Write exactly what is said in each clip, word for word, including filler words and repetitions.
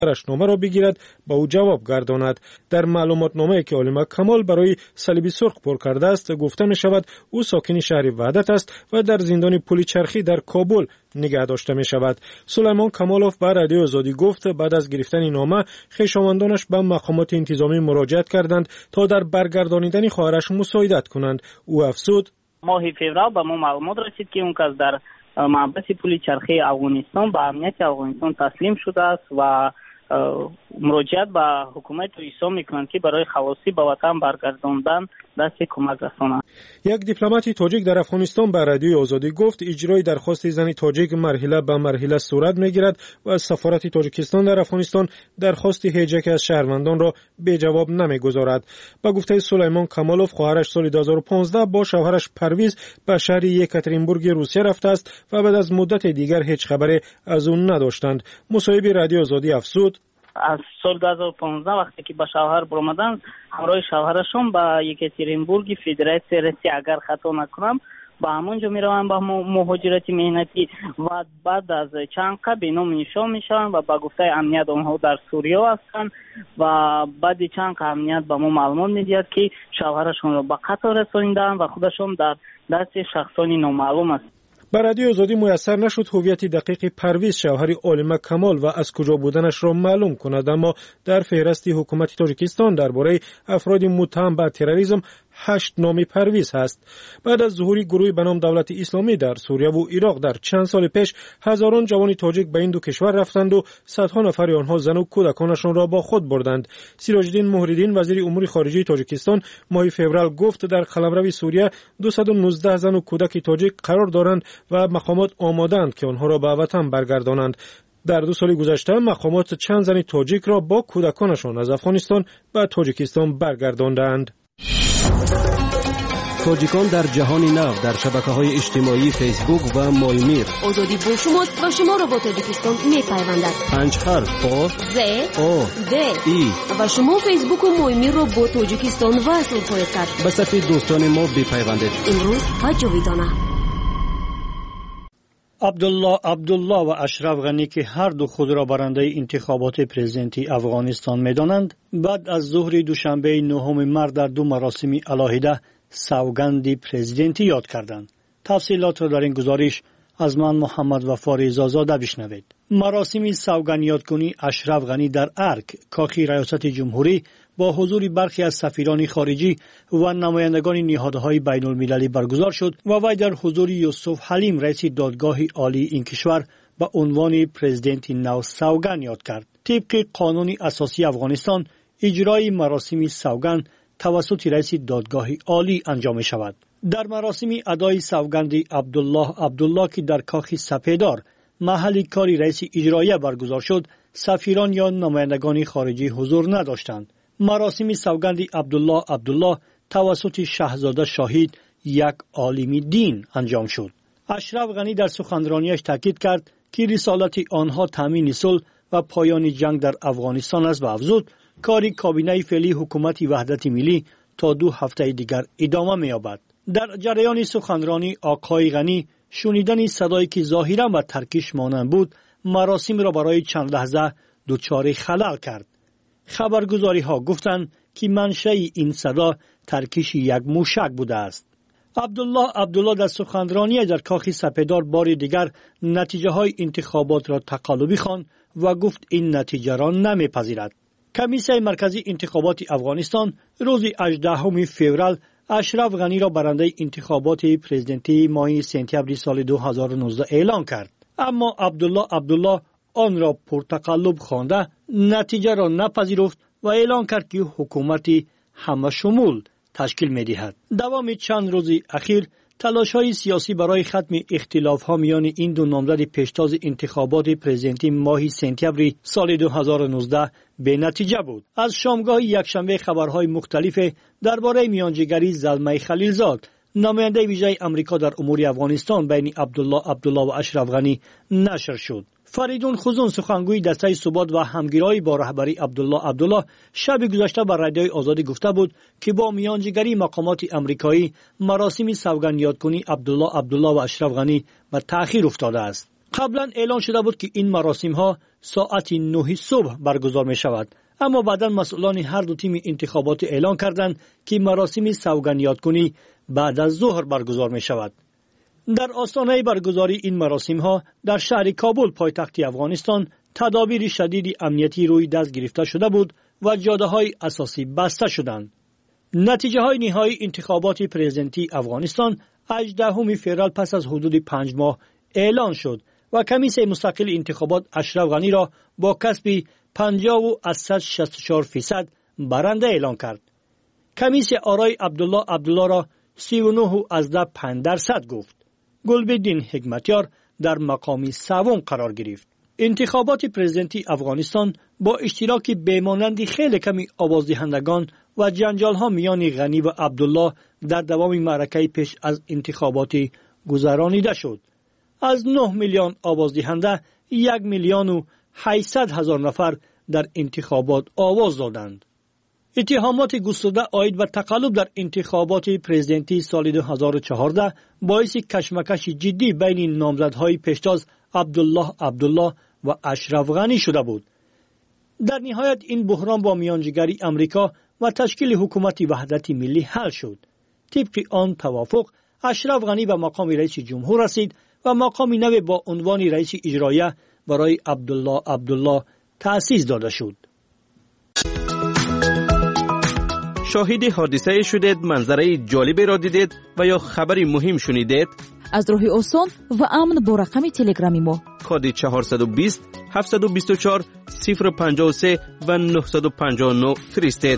نامه را بگیرد با او جواب گرداند. در معلومات نامه‌ای که عالم کمال برای صلیبی سرخ پر کرده است گفته می شود او ساکن شهر وحدت است و در زندان پل چرخی در کابل نگه داشته می شود. سلیمان کمالوف به رادیو آزادی گفت بعد از گرفتن نامه خویشاوندانش به مقامات انتظامی مراجعت کردند تا در برگردانیدن خواهرش مساعدت کنند. او افزود: ماه فوریه به ما معلومات رسید که اون کس در محبس پل چرخی افغانستان به امنیت افغانستان تسلیم شده است و مراجعت به حکومت ایصا میکنند که برای خلاصی به وطن برگرداندن دست کمک رسانند. یک دیپلمات تاجیک در افغانستان به رادیو آزادی گفت اجرای درخواست زن تاجیک مرحله به مرحله صورت میگیرد و از سفارت تاجیکستان در افغانستان درخواست هیجک از شهروندان را به جواب نمیگذارد. با گفته سلیمان کمالوف خواهرش سال دو هزار و پانزده با شوهرش پرویز به شهر یکاترینبورگ روسیه رفته است و بعد از مدت دیگر هیچ خبری از اون نداشتند. مصاحب رادیو آزادی افزود: از سال دو هزار و پانزده وقتی که به شوهر برآمدن همراه شوهرشون به یکاترینبورگ فدراسیون روسیه اگر خطا نکنم با همونجا میروند با مهاجرت مهنتی و بعد از چند قبل نام نشان میشوند و با گفته امنیت آنها در سوریه هستند و بعد چند قبل امنیت به ما معلومات میدهد که شوهرشون را به قتل رسانیدند و خودشون در دست شخصانی نامعلوم است. بر رادیو آزادی میسر نشد هویت دقیق پرویز شوهر عالم کمال و از کجا بودنش را معلوم کند، اما در فهرست حکومت تاجیکستان درباره افراد متهم به تروریسم هشت نام پرویز هست. بعد از ظهور گروهی به نام دولت اسلامی در سوریه و عراق در چند سال پیش هزاران جوان تاجیک به این دو کشور رفتند و صدها نفر آنها زن و کودکانشان را با خود بردند. سیراج الدین مهرالدین وزیر امور خارجه تاجیکستان ماه فوریه گفت در قلمرو سوریه دویست و نوزده زن و کودک تاجیک قرار دارند و مقامات آماده‌اند که آنها را به وطن برگردانند. در دو سال گذشته مقامات چند زن تاجیک را با کودکانشان از افغانستان به تاجیکستان برگرداندند. تاجیکان در جهان نو در شبکه‌های اجتماعی فیسبوک و مایمیر. آزادی با شماست و شما را با تاجیکستان می‌پیوندد. پنج حرف آ ز آ د ای و شما فیسبوک و مایمیر را با تاجیکستان وصل خواهید کرد. به صفحه دوستان ما بپیوندید. امروز و جاویدانه. عبدالله عبدالله و اشرف غنی که هر دو خود را برنده انتخابات پرزیدنتی افغانستان می‌دانند، بعد از ظهر دوشنبه نهم مارس در دو مراسم علاهده سوگند پرزیدنتی یاد کردند. تفصیلات را در این گزارش از من محمد وفا رضازاده بشنوید. مراسم سوگند یادکنی اشرف غنی در ارک کاخ ریاست جمهوری با حضور برخی از سفیران خارجی و نمایندگان نهادهای بین المللی برگزار شد و وی در حضور یوسف حلیم رئیس دادگاه عالی این کشور به عنوان پرزیدنت نو سوگند یاد کرد. طبق قانون اساسی افغانستان اجرای مراسم سوگند توسط رئیس دادگاه عالی انجام می شود. در مراسم ادای سوگند عبدالله عبدالله که در کاخ سپیدار محل کاری رئیس اجرایه برگزار شد، سفیران یا نمایندگان خارجی حضور نداشتند. مراسم سوگند عبدالله عبدالله توسط شاهزاده شاهید یک عالم دین انجام شد. اشرف غنی در سخنرانیش تاکید کرد که رسالت آنها تامین صلح و پایان جنگ در افغانستان است و افزود کاری کابینه فعلی حکومت وحدت ملی تا دو هفته دیگر ادامه می‌یابد. در جریان سخنرانی آقای غنی شنیدن صدایی که ظاهراً و ترکیش مانند بود مراسم را برای چند لحظه دچار خلل کرد. خبرگزاری ها گفتند که منشأ این صدا ترکیش یک موشک بوده است. عبدالله عبدالله در سخنرانی در کاخ سپیدار بار دیگر نتیجه های انتخابات را تقلبی خواند و گفت این نتیجه را نمیپذیرد. کمیسیون مرکزی انتخابات افغانستان روز هجدهم فوریه اشرف غنی را برنده انتخابات پرزیدنتی ماه سپتامبر سال دو هزار و نوزده اعلام کرد، اما عبدالله عبدالله آن را پرتقلب خوانده نتیجه را نپذیرفت و اعلان کرد که حکومت همه شمول تشکیل می‌دهد. دوام چند روز اخیر تلاش‌های سیاسی برای ختم اختلاف‌ها میان این دو نامزد پیشتاز انتخابات پرزیدنتی ماه سپتامبر سال دو هزار و نوزده به نتیجه بود. از شامگاه یکشنبه خبرهای مختلف درباره میانجیگری زلمه خلیلزاد، نماینده ویژه آمریکا در امور افغانستان بین عبدالله عبدالله و اشرف غنی نشر شد. فریدون خزون سخنگوی دسته ثبات و همگرایی با رهبری عبدالله عبدالله شب گذشته بر رادیوی آزادی گفته بود که با میانجیگری مقامات آمریکایی مراسم سوگند یادکنی عبدالله عبدالله و اشرف غنی به تأخیر افتاده است. قبلا اعلان شده بود که این مراسم ها ساعت نه صبح برگزار می شود، اما بعدا مسئولان هر دو تیم انتخابات اعلان کردند که مراسم سوگندیات کنی بعد از ظهر برگزار می شود. در آستانه برگزاری این مراسم ها در شهر کابل پایتخت افغانستان تدابیر شدید امنیتی روی دست گرفته شده بود و جاده های اساسی بسته شدند. نتیجه های نهایی انتخابات پرزیدنتی افغانستان هجدهم فوریه پس از حدود پنج ماه اعلان شد و کمیسیون مستقل انتخابات اشرف غنی را با کسب پنجاه و از صد و شصت و چهار فیصد برنده اعلان کرد. کمیسیون آرای عبدالله عبدالله را سی و نه از ده پنج درصد گفت. گلبدین حکمتیار در مقام سوم قرار گرفت. انتخابات پرزیدنتی افغانستان با اشتراک بمانند خیلی کمی آوازدهندگان و جنجال ها میان غنی و عبدالله در دوام معرکه پیش از انتخابات گذرانیده شد. از نه میلیون آوازدهنده یک میلیون و هشتصد هزار نفر در انتخابات آواز دادند. اتهامات گسترده عاید به تقلب در انتخابات پرزیدنتی سال دو هزار و چهارده باعث کشمکش جدی بین نامزدهای پیشتاز عبدالله عبدالله و اشرف غنی شده بود. در نهایت این بحران با میانجیگری امریکا و تشکیل حکومت وحدت ملی حل شد. طبق آن توافق اشرف غنی به مقام رئیس جمهور رسید و مقام نو با عنوان رئیس اجرایه برای عبدالله عبدالله تأسیس داده شد. شاهد حادثه شدید، منظره جالبی را دیدید و یا خبری مهم شنیدید؟ از راه آسان و امن با رقم تلگرامی ما کد چهارصد و بیست هفتصد و بیست و چهار صفر و پنجاه و سه و نهصد و پنجاه و نه فرستید.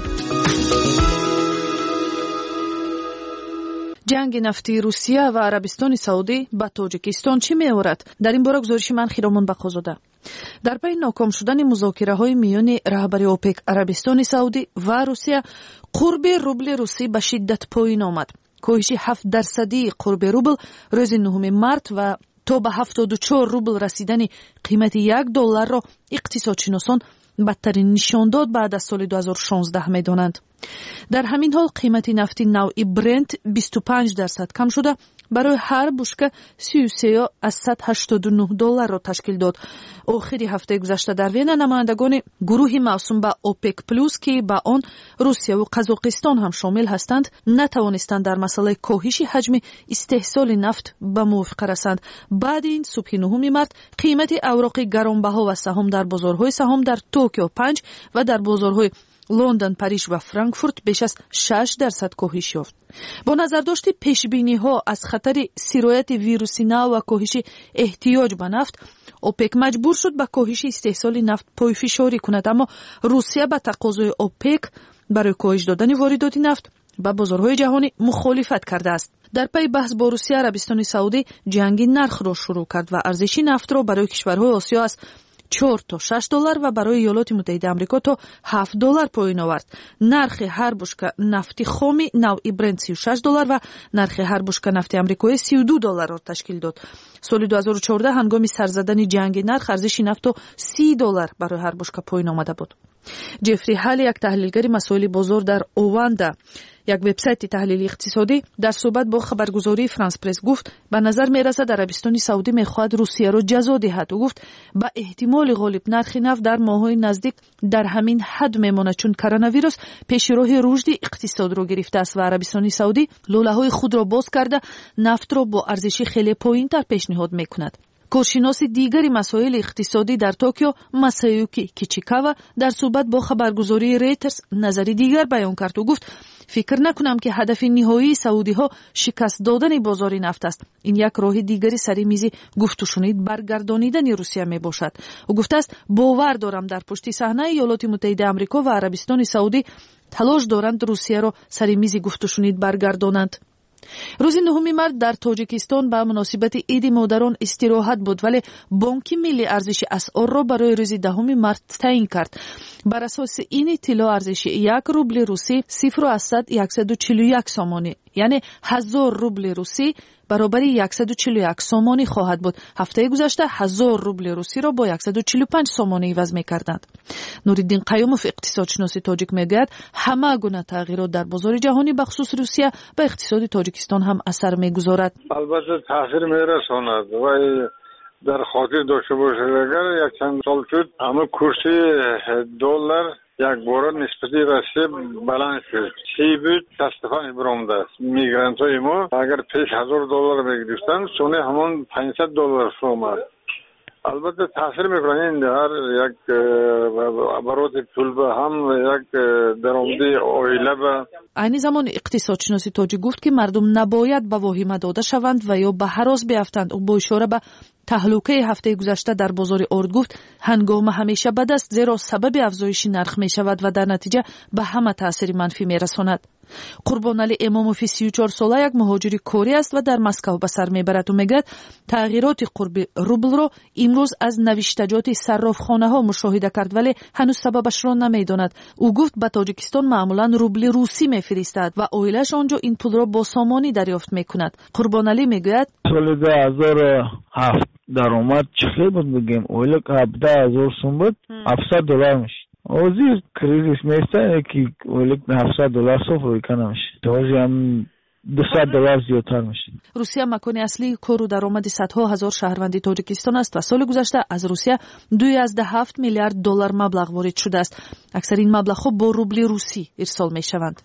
جنگ نفتی روسیه و عربستان سعودی با تاجیکستان چی می‌آورد؟ در این باره گزارش من خیرمان بقازاده. در پی ناکام شدن مذاکره‌های میان رهبری اوپک عربستان سعودی و روسیه، قرب روبل روسی به شدت پایین آمد. کاهش هفت درصدی قرب روبل روز نهم مارت و تا به هفتاد و چهار روبل رسیدن قیمت یک دلار را اقتصادشناسان بدترین نشان داد بعد از سال دو هزار و شانزده می‌دانند. در همین حال قیمت نفت نوعی برنت بیست و پنج درصد کم شده برای هر بشکه سی و سه از صد و هشتاد و نه دلار را تشکیل داد. آخر هفته گذشته در وین نمایندگان گروه موسوم به اوپک پلوس که با آن روسیه و قزاقستان هم شامل هستند نتوانستند در مسئله کاهش حجم استحصال نفت به موافقه رسند. بعد این صبح نهم مارت قیمت اوراق گرانبها و سهام در بازارهای سهام در توکیو پنج و در بازارهای لندن، پاریس و فرانکفورت بیش از شش درصد کاهش یافت. با نظرداشت پیشبینی‌ها از خطر سرایت ویروسی نو و کاهش احتیاج به نفت، اوپک مجبور شد به کاهش استحصال نفت پایه‌فشاری کند، اما روسیه به تقاضای اوپک برای کاهش دادن واردات نفت به بازارهای جهانی مخالفت کرده است. در پی بحث با روسیه، عربستان سعودی جنگ نرخ را شروع کرد و ارزش نفت را برای کشورهای آسیا از چهار تا شش دلار و برای ایالات متحده آمریکا تا هفت دلار پایین آورد. نرخ هر بشکه نفت خام نوعی برنت سی و شش دلار و نرخ هر بشکه نفت آمریکایی سی و دو دلار را تشکیل داد. سال دو هزار و چهارده هنگام سر زدن جنگ نرخ ارزش نفت تا سی دلار برای هر بشکه پایین آمده بود. جفری هال، یک تحلیلگر مسائل بازار در اواندا، یک وبسایت تحلیلی اقتصادی، در صحبت با خبرگزاری فرانس پرس گفت به نظر میرسد عربستان سعودی میخواهد روسیه را جزا دهد و گفت با احتمال غالب نرخ نفت در ماه‌های نزدیک در همین حد میماند چون کرونا ویروس پیش راه رشد اقتصاد را گرفته است و عربستان سعودی لوله‌های خود را باز کرده نفت را با ارزش خیلی پایین‌تر پیشنهاد میکند. کارشناس دیگری مسائل اقتصادی در توکیو، ماسایوکی کیچیکاوا، در صحبت با خبرگزاری ریترز نظری دیگر بیان کرد و گفت فکر نکنم که هدف نهایی سعودی ها شکست دادن بازار نفت است. این یک راه دیگری سر میز گفت و شنید برگردانیدن روسیه می باشد. او گفته است باور دارم در پشت صحنه ایالات متحده آمریکا و عربستان سعودی تلاش دارند روسیه را سر میز گفت و شنید برگردانند. روز نهم مارت در تاجیکستان به مناسبت عید مادران استراحت بود، ولی بانک ملی ارزش اسعار را برای روز دهم مارت تعیین کرد. بر اساس این اطلاع ارزش یک روبل روسی صفر و صد صد و چهل و یک سامانی، یعنی هزار روبل روسی برابر صد و چهل و یک سامانی خواهد بود. هفته گذشته هزار روبل روسی را با صد و چهل و پنج سامانی عوض می‌کردند. نوریدین قیوموف، اقتصادشناس تاجیک، میگوید همه گونه تغییرات در بازار جهانی به خصوص روسیه به اقتصاد تاجیکستان هم اثر می‌گذارد. البته تاثیر می‌رساند و در خاطر داشته باشید اگر یک چند سال شد همه کورسی دلار یک بار نسبتی رسیب بلند شد. چی بود؟ تصفیه برآمده است. میگرانت های ما اگر پیش هزار دلار میگرفتن سونه همون پانصد دلار شد. البته تاثیر میکنه این هر یک برات پول به هم یک درآمدی عائله به عین زمان اقتصادشناسی تاجی گفت که مردم نباید به واهمه داده شوند و یا به هراس بیفتند. او با اشاره به تهلوکه هفته گذشته در بازار ارد گفت هنگام همیشه بد است زیرا سبب افزایش نرخ می شود و در نتیجه به همه تاثیر منفی می رساند. قربانعلی اماموفی سی و چهار ساله یک مهاجر کوری است و در مسکو به سر میبرد و میگوید تغییرات قرب روبل را امروز از نوشتجات صرافخانه ها مشاهده کرد ولی هنوز سببش را نمیداند. او گفت به تاجیکستان معمولا روبل روسی میفرستد و عائله‌اش آنجا این پول را با سامانی دریافت میکند. قربانعلی میگوید سال دو هزار و هفت درآمد چقدر بود بگیم اویل که هفده هزار سوم بود هفتصد دلار میشه. اوزی کریزیس میسته که اویل که هفتصد دلار صفر کنه میشه. اوزی هم دویست دلار زیادتر میشه. روسیه مکان اصلی کار و درآمد صدها هزار شهروندی تاجیکستان است و سال گذشته از روسیه دو ممیز هفت میلیارد دلار مبلغ وارد شده است. اکثر این مبلغ ها با روبل روسی ارسال میشوند.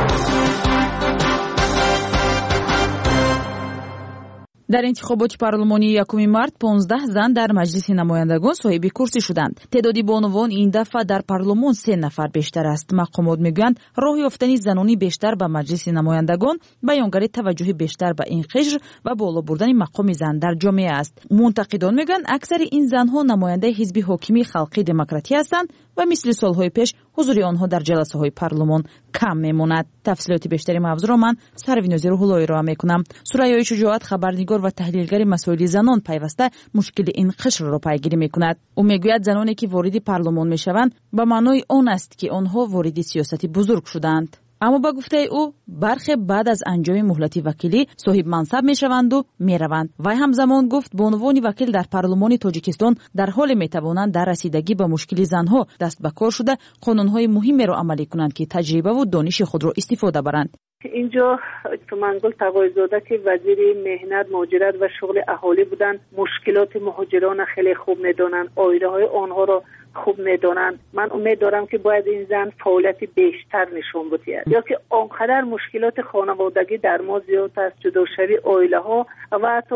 در انتخابات پارلمانی یکم مارت پانزده زن در مجلس نمایندگان صاحب کرسی شدند. تعداد بانوان این دفعه در پارلمان سه نفر بیشتر است. مقامات میگویند راه یافتن زنانی بیشتر به مجلس نمایندگان بیانگر توجه بیشتر به این قشر و بالا بردن مقام زن در جامعه است. منتقدان میگویند اکثر این زنها نماینده حزب حاکم خلقی دموکراتی هستند و مثل سالهای پیش حضور آنها در جلسه های پارلمان کم میماند. تفصیلات بیشتری موضوع را من سروینازی روح‌اللهی را میکنم. سوریای شجاعت خبرنگار و تحلیلگر مسائل زنان پیوسته مشکل این قشر را پیگیری میکند. او میگوید زنانی که وارد پارلمان میشوند به معنای آن است که آنها وارد سیاست بزرگ شدند. اما با گفته او برخی بعد از انجام مهلت وکیلی صاحب منصب میشوند و میروند. وی همزمان گفت به عنوان وکیل در پارلمان تاجیکستان در حال میتوانند در رسیدگی به مشکل زنها دست به کار شده قانونهای مهمی را عملی کنند که تجربه و دانش خود را استفاده برند. اینجا منگل تقایزاده که وزیر مهنت مهاجرت و شغل اهالی بودن مشکلات مهاجران خیلی خوب میدانند، آیده های آنها را خوب میدانند. من امید دارم که باید این زن فعالیت بیشتر نشون بده یا که آنقدر مشکلات خانوادگی در ما زیاد است، جداشوی عائله ها و حتی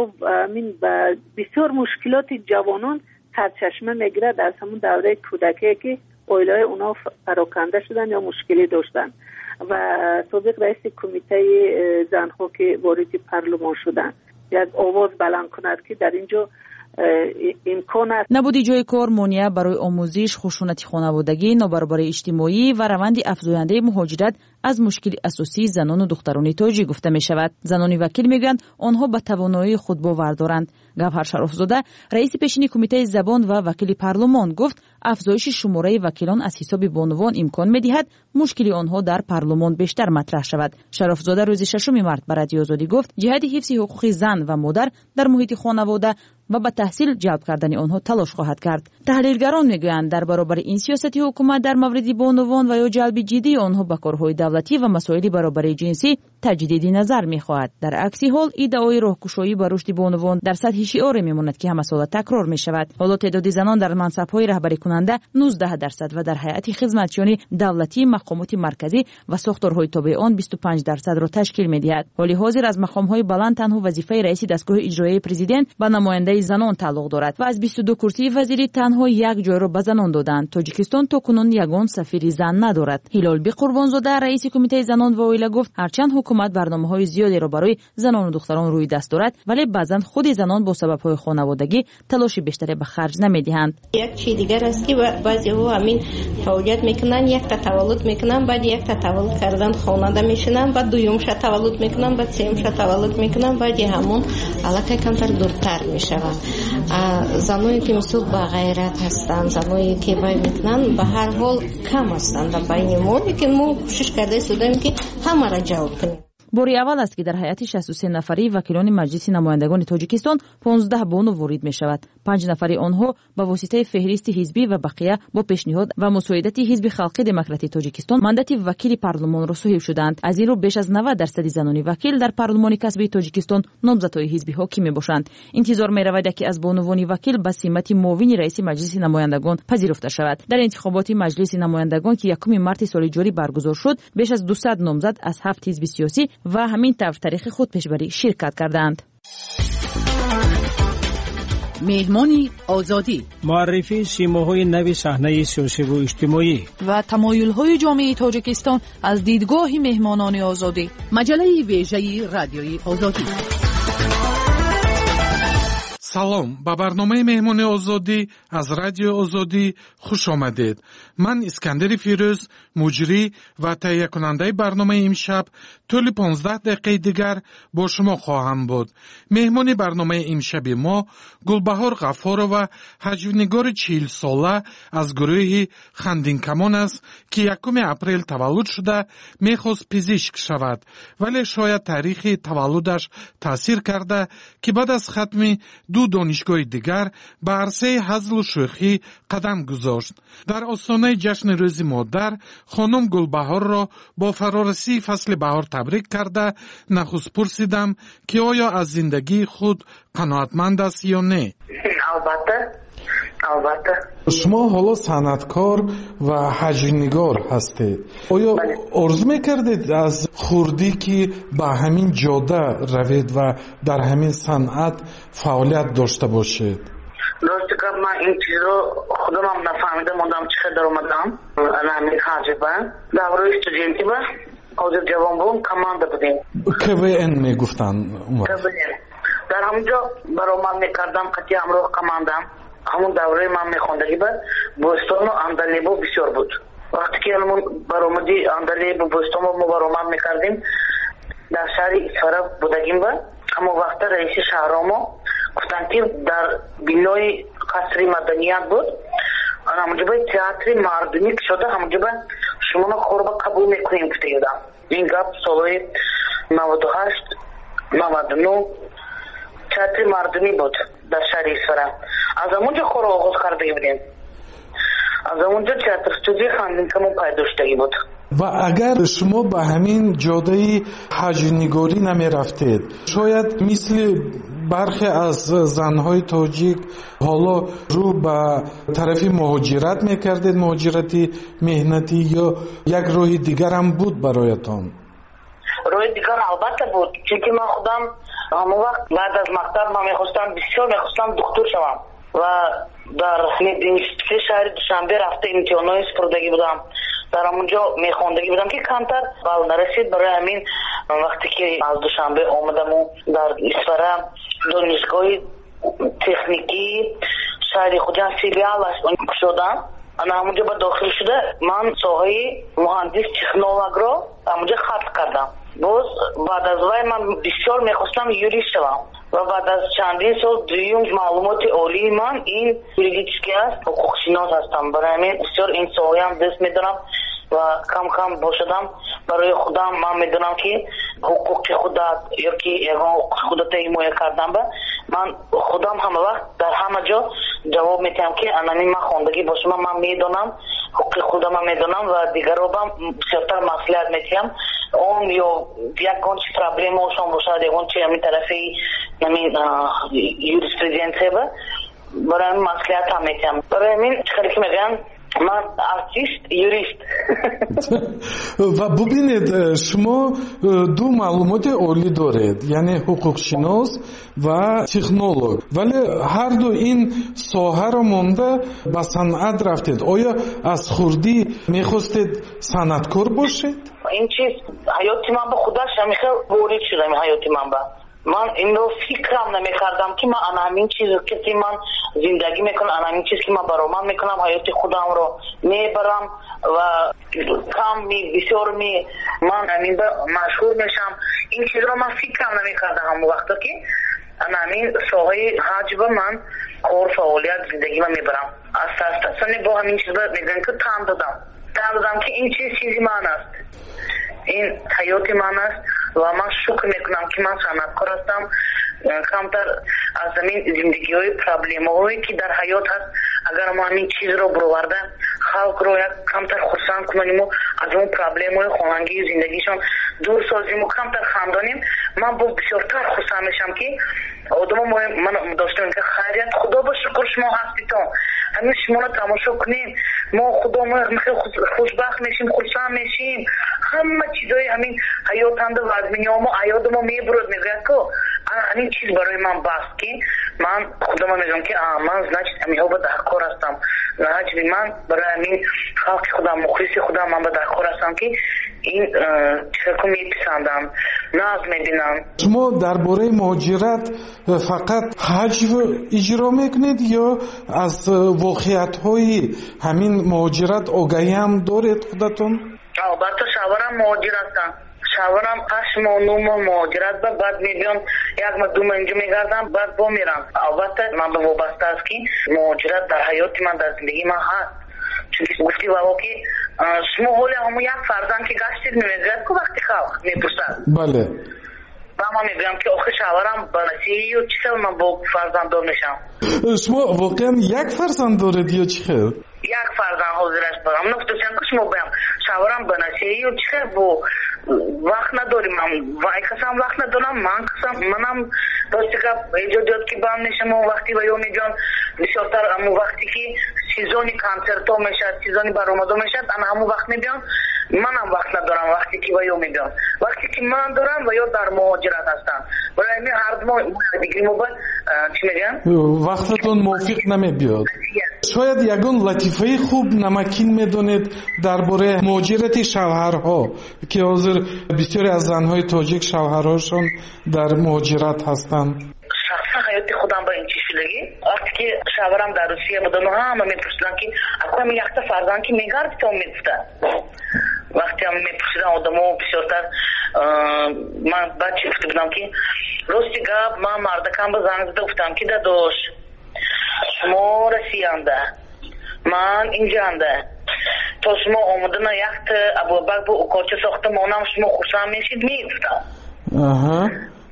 بسیار مشکلات جوانان سرچشمه میگیره در همون دوره کودکی که عائله اونا پراکنده شدن یا مشکلی داشتن و سابق رئیس کمیته زنها که وارد پارلمان شدن یک آواز بلند کند که در اینجا امکان است. نبودی جای کار مانع برای آموزش، خشونت خانوادگی، نابرابری اجتماعی و روند افزاینده مهاجرت از مشکل اساسی زنان و دختران تاجیک گفته می شود. زنان وکیل میگویند آنها به توانایی خود باور دارند. گوهر شرافزاده رئیس پیشین کمیته زبان و وکیل پارلمان گفت افزایش شماره وکیلان از حساب بانوان امکان می‌دهد مشکل آنها در پارلمان بیشتر مطرح شود. شرافزاده روز ششم مارت به رادیو آزادی گفت جهت حفظ حقوق زن و مادر در محیط خانواده و به تحصیل جلب کردن آنها تلاش خواهد کرد. تحلیلگران میگویند در برابر این سیاست حکومت در مورد بانوان و یا جلب جدی آنها به کارهای دولتی و مسائل برابری جنسی تجدید نظر می‌خواهد. در عکس حال ادعای راهگشایی به رشد بانوان در سطح شعار میماند که همه سال تکرار می‌شود. حالا تعداد زنان در منصب‌های رهبری کننده نوزده درصد و در هیئت خدمتیان دولتی، مقامات مرکزی و ساختارهای تابع آن بیست و پنج درصد را تشکیل می‌دهد. حالی حاضر از مقام‌های بلند تنها وظیفه رئیس دستگاه اجرایی پرزیدنت به نماینده زنان تعلق دارد و از بیست و دو کرسی وزیری تنها یک جای را به زنان دادند. تاجیکستان تاکنون یگان سفیر زن ندارد. هلال بی قربانزاده رئیس کمیته زنان و عائله گفت هرچند حکومت برنامه‌های زیادی را برای زنان و دختران روی دست دارد ولی بعضا خود زنان با سبب‌های خانوادگی تلاش بیشتری به خرج نمی‌دهند. یک چیز دیگر است که بعضی‌ها همین فعالیت میکنن، یک تا تولد میکنن، بعد یک تا تولد کردن خانواده میشنن، بعد دوم شب تولد میکنن، بعد سوم شب تولد میکنن، بعد همون علاقه کمتر دورتر میشوند. زنانی که مسئول با غیرت هستند، زنانی که وای میکنن به هر حال کم هستند در بین ما، لیکن ما کوشش کرده سودیم که همه را جواب کنیم. бори аввал аст ки дар ҳайати шасту се нафари вакилони маҷлиси намояндагони тоҷикистон понздаҳ бону ворид мешавад. панҷ нафари онҳо ба воситаи феҳристи ҳизбӣ ва бақия бо пешниҳод ва мусоидати ҳизби халқи демократии тоҷикистон мандати вакили парлумонро суҳиб шуданд. аз ин рӯ беш аз навад дарсади занони вакил дар парлумони касбии тоҷикистон номзадҳои ҳизби ҳоким мебошанд. интизор меравад яке аз бонувони вакил ба симати муовини раиси маҷлиси намояндагон пазируфта шавад. дар интихоботи маҷлиси намояндагон ки якуми марти соли ҷорӣ баргузор шуд, беш аз дусад номзад аз ҳафт ҳизби сиёсӣ ва ҳамин тавр тариқи худ пешбарӣ ширкат карданд. меҳмони озодӣ муаррифии симоҳои нави саҳнаи сиёсиву иҷтимоӣ ва тамоюлҳои ҷомеаи тоҷикистон аз дидгоҳи меҳмонони озодӣ. маҷалаи вежаи радиои озодӣ. салом, ба барномаи меҳмони озодӣ аз радиои озодӣ хуш омадед. ман искандари фирӯз, муҷрӣ ва таҳиякунандаи барномаи имшаб тӯли понздаҳ дақиқаи дигар бо шумо хоҳам буд. меҳмони барномаи имшаби мо Гулбаҳор Ғафорова, ҳаҷвинигори чилсола аз гурӯҳи Хандинкамон аст, ки якуми апрел таваллуд шуда мехост пизишк шавад, вале шояд таърихи таваллудаш таъсир карда, ки баъд аз хатми ду донишгоҳи дигар ба арсаи ҳазлу шӯхӣ қадам гузошт. дар остонаи ҷашни рӯзи модар хонум Гулбаҳорро бо фарорасии фасли баҳор табрик карда нахуст пурсидам, ки оё аз зиндагии худ қаноатманд аст ё не. албатта албатта. шумо ҳоло санъаткор ва ҳаҷвинигор ҳастед. оё орзу мекардед аз хурдӣ ки ба ҳамин ҷода равед ва дар ҳамин санъат фаъолият дошта бошед? рости гап, ман ин чизро худамам нафаҳмидам, одам чӣ қадар омадам ҳамин ҳаҷиба. давраи студентӣ ба ҳозир ҷавон будем, команда будем. КВН мегуфтанд. КВН дар ҳамонҷо баромад мекардам, қати ҳамроҳ командам. ҳамон давраи ман мехондагӣ ба Бӯстону Андалебо бисёр буд. вақте ки ҳамон баромади Андалебо Бӯстону мо баромад мекардем, дар шаҳри Исфара будагим ба ҳамон вақта раиси шаҳромо гуфтанд ки дар бинои қасри маданият буд, ҳамонҷо ба театри мардумӣ кушода, ҳамонҷо ба шумоно корба қабул мекунем гуфтаги будам. ин гап солҳои наводу ҳашт наводу нӯ театри мардумӣ буд дар шаҳри Исфара. аз ҳамонҷо корро оғоз кардаги будем. аз ҳамонҷо театр студияи Хандинкамон пайдо шудаги буд. ва агар шумо ба ҳамин ҷодаи ҳаҷвинигорӣ намерафтед, шояд мисли бархе аз занҳои тоҷик ҳоло рӯ ба тарафи муҳоҷират мекардед, муҳоҷирати меҳнатӣ, ё як роҳи дигарам буд бароятон? роҳи дигар албатта буд, чунки ман худам ҳамон вақт баъд аз мактаб ман мехостам бисёр мехостам духтур шавам ва дар мединститути шаҳри Душанбе рафта имтиҳонои спурдагӣ будам. дар ҳамонҷо мехондаги будам ки камтар бал нарасид. барои ҳамин вақте ки аз Душанбе омадаму дар Исфара донишгоҳи техникӣ шаҳри хуҷанд филиалаш кушодам, ана ҳамонҷо ба дохил шуда ман соҳаи муҳандис технологро ҳамонҷо хатм кардам. боз баъд аз вай ман бисёр мехостам юрист шавам ва баъд аз чандин сол дуюм маълумоти олии ман ин юридический аст, ҳуқуқшинос ҳастам. барои ҳамин бисёр ин соҳаям дӯст медорам ва кам кам бошадам барои худам ман медонам ки ҳуқуқи худат ёки ягон ҳуқуқи худата ҳимоя кардан ба ман худам ҳама вақт дар ҳама ҷо ҷавоб медиҳам ки анамин ман хондагӣ бо шумо ман медонам, ҳуқуқи худама медонам ва дигаробам бисёртар маслиҳат медиҳам. он ё ягон чи проблемаошон бошад, ягон чи ҳамин тарафи ҳамин юриспруденсия ба барои ҳамин маслиҳатам медиҳам. барои ҳамин чӣ қадр ки мегӯянд ман артист, юрист. ва бубинед, шумо ду маълумоти олӣ доред, яъне ҳуқуқшинос ва технолог, вале ҳарду ин соҳаро монда ба санъат рафтед. оё аз хурдӣ мехостед санъаткор бошед? ин чиз ҳаёти ман ба худаш ҳамихел ворид шуда ҳаёти ман ба ман инро фикрам намекардам ки ман ана ҳамин чизе ки ман зиндагӣ мекунам, ана ҳамин чиз ки ман баромад мекунам, ҳаёти худамро мебарам ва кам ми бисёр ми ман ҳамин ба машҳур мешам. ин чизро ман фикрам намекардам ҳамон вақто ки ана ҳамин соҳаи ҳаҷба ман кор фаъолият зиндагӣ ма мебарам. аз састасани бо ҳамин чизба мегӯям ки тан додам тан додам ки ин чиз чизи ман аст, ин ҳаёти ман аст و من شکر میکنم که من صنعتکار هستم. کمتر از زمین زندگی های پرابلم هایی که در حیات هست اگر ما همین چیز رو برآورده خلق رو یک کمتر خرسند کنیم و از اون پرابلم های خانگی زندگیشان دور سازیم و کمتر خندانیم، من با بسیارتر خرسند میشم که آدم من داشتم که خیریت خدا با شکر شما هستیتون، همین شما رو تماشا کنیم، ما خدا ما خوشبخت میشیم، خرسند میشیم، همه چیزای همین حیات هم و از منیا ما حیات ما میبرد میگه که همین چیز برای من بست که من خدا من میگم که من نچید همین ها با دهکار هستم، نچید من برای همین خلق خدا مخلص خدا من با دهکار هستم که این چرکو میپسندم ناز میبینم. شما درباره مهاجرت فقط حج اجرا میکنید یا از واقعیت های همین مهاجرت آگاهی هم دارید خودتون؟ البته شاورم مهاجر هستم، شاورم هشت ماه نو ماه مهاجرت به بعد میبیام یک ماه دو ماه اینجا میگردم بعد با میرم. البته من به وابسته است که مهاجرت در حیات من در زندگی من هست، چون گفتی بابا که شما حالی همون یک فرزند که گشتید میمیزید که وقتی خلق میپرسد بله و من میگم که آخه شاورم برسی و چی خیلی من با فرزند دار میشم. شما واقعا یک فرزند دارید یا چی خیلی؟ یک فرزند حاضرش برم نفته چند که شما بیم شاورم برسی و چی خیلی با وقت نداریم، من کسام وقت ندارم، من کسام منم داشتی که ایجادیات که بام میشم و وقتی و یا میگم بسیارتر همون وقتی که سیزونی کنسرت ها میشد سیزونی برآمده میشد انا همون وقت میبیام، منم وقت ندارم وقتی که و یا میبیام، وقتی که من دارم و یا در مهاجرت هستم برای همین هر دو دیگری موبایل چی میگم وقتتون موافق نمیبیاد. شاید یگان لطیفه خوب نمکین میدونید درباره مهاجرت شوهرها که حاضر بسیاری از زنهای تاجیک شوهرهاشون در مهاجرت هستند. شخصا حیات خودم با این چی شدگی وقتی که شوهرم در روسیه بودن و همه میپرسیدن که اکنون یکتا فرزند که میگرد که هم میگفتن وقتی هم میپرسیدن آدم ها بسیارتر من بعد چی گفته بودم که راستی گب من مردکم با زن زده گفتم که داداش شما رسیانده من اینجا انده تو شما آمدن یخت ابوبکر با اوکاچه ساخته مانم شما خوشم میشید میگفتم آها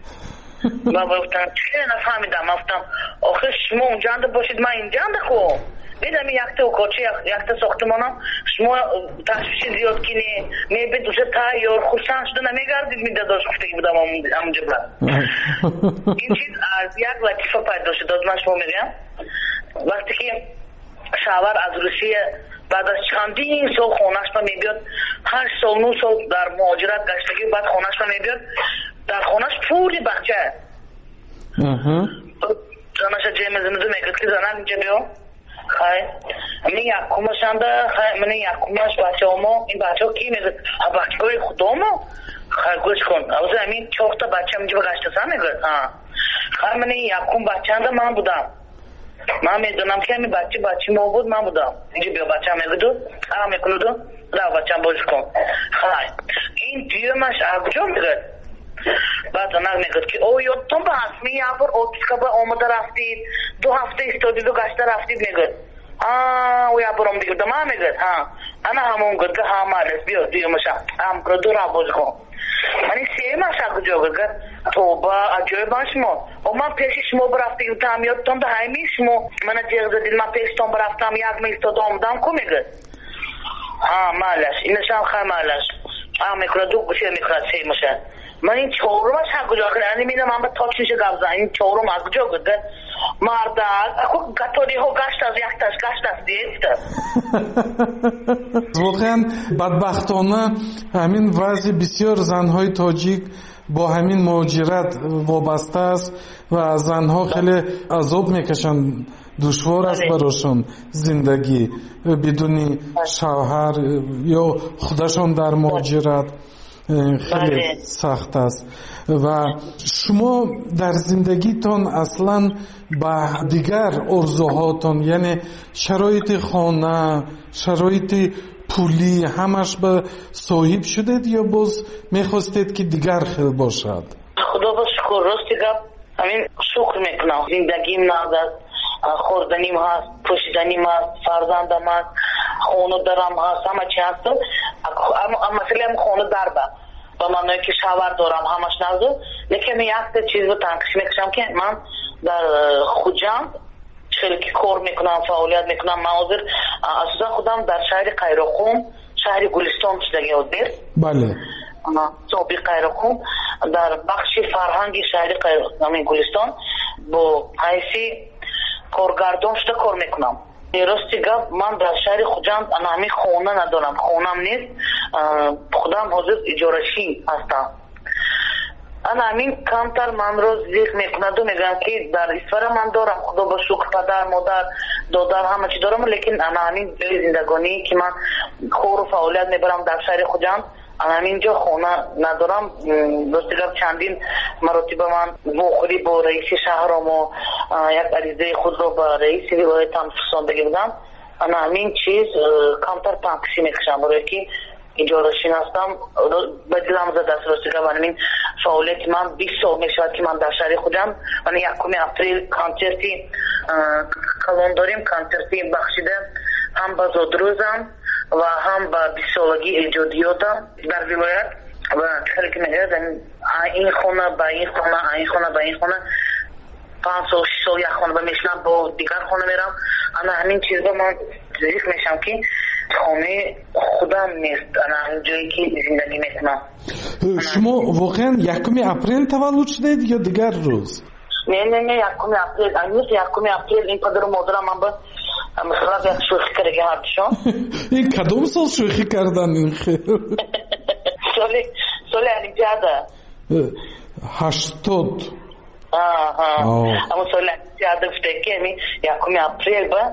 من گفتم چه نفهمیدم گفتم آخه شما اونجا انده باشید من اینجا انده خوب بیدم یخت اوکاچه یخت ساخته مانم شما تشویش زیاد کنی میبید دوشه تایار خوشم شده نمیگردید میداداش گفته که بودم همونجا بلد این چیز از یک لطیفه پیدا شد از من شما میگم وقتی که شوهر از روسیه بعد از چندین سال خونش ما میبیاد هر سال نو سال در مهاجرت گشتگی بعد خونش ما میبیاد در خونش پوری بچه زنش جیمه زنده میگد که زنن اینجا بیو خواهی من یک کمش انده من یک کمش بچه همو این بچه ها کی میگد بچه های خودمو خواهی گوش کن اوزه همین چوخ تا بچه هم اینجا بگشته سن میگد خواهی من یک کم بچه انده من بودم من میدونم که همین بچه بچه ما بود من بودم اینجا بیا بچه هم میگدو هم میکنودو رو بچه هم بازی کن خواهی این دیومش اگجا میگد بعد اونک میگد که او یادتون به حسمی یا بر اوتسکا با آمده رفتید دو هفته استادید و گشته رفتید میگد آه و یا برام دیگه دمه میگد ها انا همون گد که ها مالس بیا دیومش هم کردو رو بازی کن من سیمش اگجا گد تو با اجای باش ما و من پیش شما برفتیم تام یادتون به همین شما من جیغ زدید من پیش تون برفتم یک میستاد آمدم کو میگد ها مالش اینش هم خیلی مالش هم میکنه دو گوشه میکنه سیمش من این چهارمش اگجا گد یعنی میدم من به تاکسیش گفت این چهارم اگجا گد مرد اکو گتاری ها گشت از یک تاش گشت از دیست واقعا بدبختانه همین وضع بسیار زنهای تاجیک با همین مهاجرت وابسته است و زنها خیلی عذاب میکشن، دشوار است براشون زندگی بدون شوهر یا خودشون در مهاجرت خیلی سخت است. و شما در زندگیتون اصلا با دیگر ارزوهاتون یعنی شرایط خانه شرایط پولی همش به صاحب شدید یا باز میخواستید که دیگر خیلی باشد؟ خدا با شکر راستی گفت همین شکر میکنم زندگیم نازد خوردنیم هست پوشیدنیم هست فرزندم هست خونه درم هست همه چی هست مثلا هم خونه در با با منایی که شاور دارم همش نزد، لیکن یک تا چیز رو تنقش میکشم که من در خوجند چلی که کار میکنم، فعالیت میکنم. من حاضر اساسا خودم در شهر قیراقوم، شهر گلستان شدگی حاضر. بله. صوبی قیراقوم در بخش فرهنگی شهر قیراقوم گلستان با حیثی کارگردان شده کار میکنم. راستی گفت من در شهر خوجند همین خونه ندارم، خونم نیست، خودم حاضر اجارشی هستم. انا همین کمتر من رو ذکر میکند و میگم که در اسفر من دارم، خدا با شکر پدر مادر دادر همه چی دارم، لیکن انا همین جای زندگانی که من کار و فعالیت میبرم در شهر خوجند، انا همین جا خونه ندارم. راستی گفت چندین مرتبه من بخوری با رئیس شهرم و یک عریضه خود رو با رئیس ولایت هم فرستاده بودم. انا همین چیز کمتر تنقشی میکشم برای که اجارشی هستم. به دلم زد است راستی گفت همین فعالیت من بیست سال میشود که من در شهر خوجند. من یکم اپریل کانسرتی کلان داریم، کانسرتی بخشیده هم با زودروزم و هم با بیست سالگی ایجادیاتم در ولایت و خیلی که میگه این خونه با این خونه، این خونه با این خونه، پنج سال شش سال یک خونه با میشنم، با دیگر خونه میرم. انا همین چیز با من ذکر میشم که خونه خودم نیست، انا همین جایی که زندگی میکنم. شما واقعا یکم اپریل تولد شدید یا دیگر روز؟ نه نه نه یکم اپریل، امروز یکم اپریل. این پدر و مادرم من با مثلا یک شوخی کرده هردشون. این کدوم سال شوخی کردن این خیر؟ سالی سالی الیمپیاده هشتاد. آها اما سالی الیمپیاده گفته که همین یکم اپریل با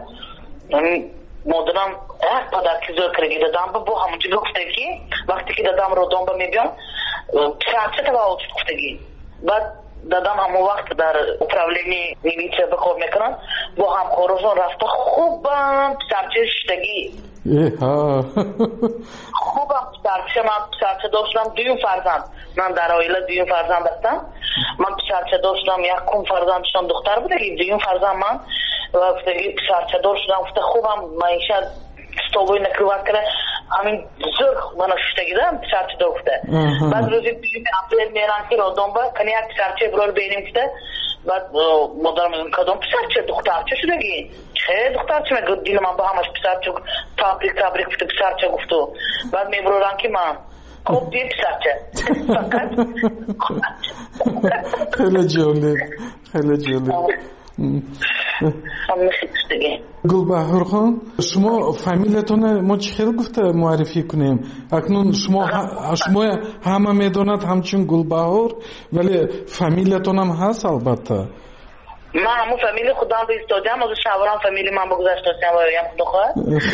مادرم یک پدر که زور کرده دادم با با همونجا گفته که وقتی که دادم رو دام با میبیم چه تولد گفته که بعد دادم همون وقت در اپراولینی میلیچه بکار میکنن با هم کارشون رفته خوبم پسرچه شدگی خوبم پسرچه. من پسرچه داشتم دویم فرزند، من در آیله دویم فرزند هستم. من پسرچه داشتم یک کم فرزند داشتم دختر بودگی، دویم فرزند من وقتی پسرچه داشتم خوبم معیشت ستوبوی نکروات کنه همین زرخ منو شده گیدم پسرچه داشته. بعد روزی بیوی اپریل میرن که رو دنبا کنی یک پسرچه برای بینیم کده. بعد مادرم میگن کدام پسرچه دخترچه شده گی چه دخترچه میگه دیل من با همش پسرچه تابریک تابریک کفته پسرچه گفتو. بعد میبرورن که من خب دی پسرچه خیلی جالب خیلی جالب. گلبهار خان شما فامیلتون ما چه خیلی گفته معرفی کنیم اکنون شما شما همه میدونند همچون گلبهار ولی فامیلتون هم هست البته. من همون فامیل خودم رو استادم از شاورم فامیل من بگذاشت داشتم و یم خود خواهد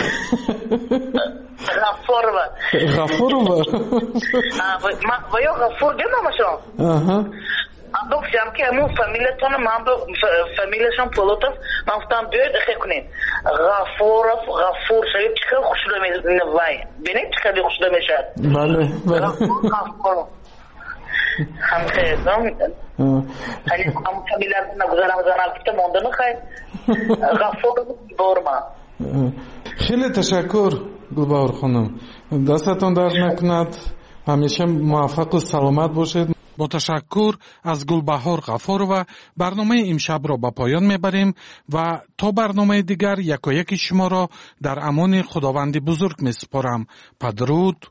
غفور با غفور با و یا غفور دیدم شما من بگفتم که همون فامیلتون من فامیلشون پولوتف من گفتم بیاید اخی کنید غفور غفور شاید چقدر خوشده میزنه وای بینید چقدر خوشده میشد. بله بله غفور هم خیزم هم فامیلت نگذارم زنم گفته مونده نخواهید غفور بورما. خیلی تشکر گلبهار خانم، دستتون در نکند، همیشه موفق و سلامت باشید. با تشکر از گلبهار غفور و برنامه امشب را به پایان میبریم و تا برنامه دیگر یکایک شما را در امان خداوند بزرگ میسپارم. بدرود.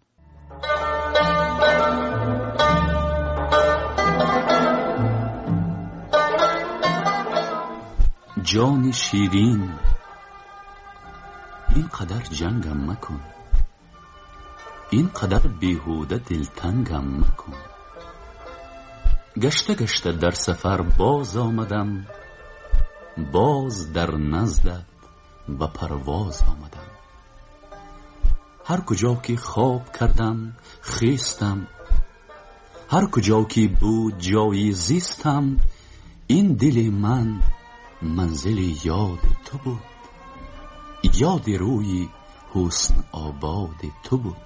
جان شیرین این قدر جنگم مکن، این قدر بیهوده دلتنگم مکن. گشته گشته در سفر باز آمدم، باز در نزدت به پرواز آمدم. هر کجا که خواب کردم خیستم، هر کجا که بود جایی زیستم. این دل من منزل یاد تو بود، یاد روی حسن آباد تو بود.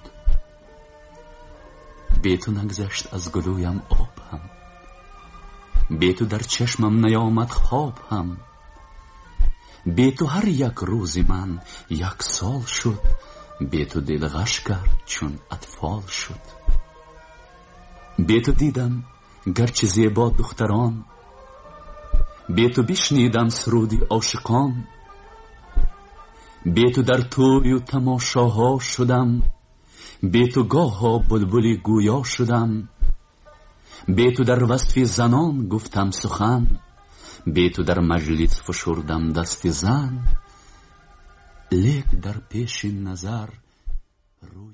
بی تو نگذشت از گلویم آب هم، بی تو در چشمم نیامد خواب هم. بی تو هر یک روزی من یک سال شد، بی تو دل غش کرد چون اطفال شد. بی تو دیدم گرچه زیبا دختران، بی تو بشنیدم سرودی عاشقان، بی تو در توی و تماشاها شدم، بی تو گاها بلبلی گویا شدم، بی تو در وصف زنان گفتم سخن، بی تو در مجلس فشردم دست زن، لیک در پیش نظر روی